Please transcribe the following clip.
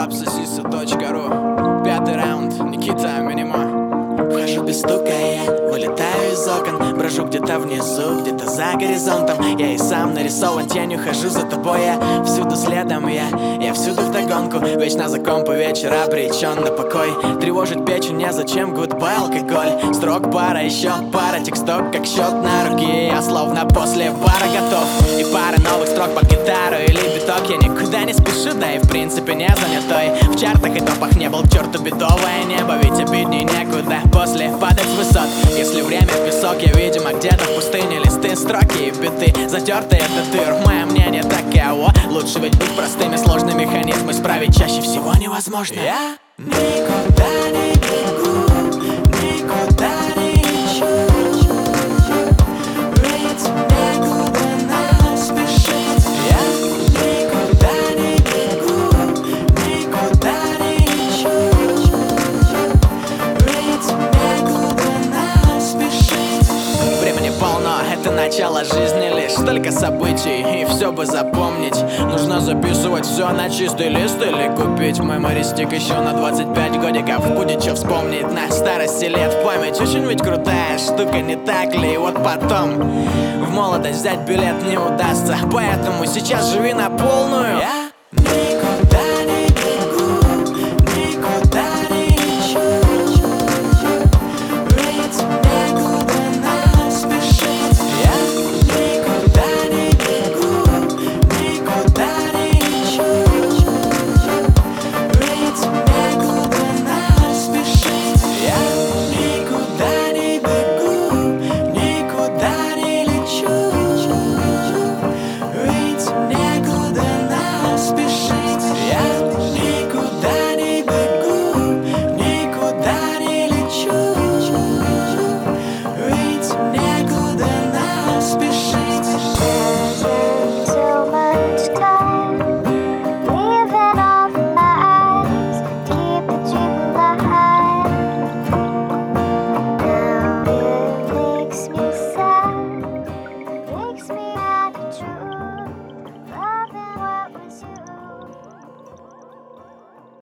lapsosisa.ru. Пятый раунд, Никита Минимо. Вхожу без стука, я вылетаю из окон. Брожу где-то внизу, где-то за горизонтом. Я и сам нарисован тенью, хожу за тобой. Я всюду следом, я всюду вдогонку. Вечно за компу вечера обречен на покой. Тревожить печень незачем, гудбай, алкоголь. Строк пара, еще пара текстов, как счет на руки. Я словно после бара готов. И пара новых строк под гитару или биток. Я никуда не спешу, да и в принципе не занятой. В чартах и топах не был к черту бедовое небо. Ведь обидней некуда после падать с высот. Если время в песок, я, видимо, где-то в пустыне. Листы, строки и биты, затертые до дыр. Мое мнение таково. Лучше ведь быть простыми, сложный механизм исправить чаще всего невозможно. Я никуда не бегу, никуда не ищу, ведь некуда нам спешить. Я никуда не бегу, никуда не ищу, ведь некуда нам спешить. Времени полно, это начало жизни лишь. Столько событий, и все бы запомнить. Нужно записывать все на чистый лист или купить мемористик еще на 25 годиков. Будет что вспомнить на старости лет. Память очень ведь крутая штука, не так ли? И вот потом в молодость взять билет не удастся. Поэтому сейчас живи на полную.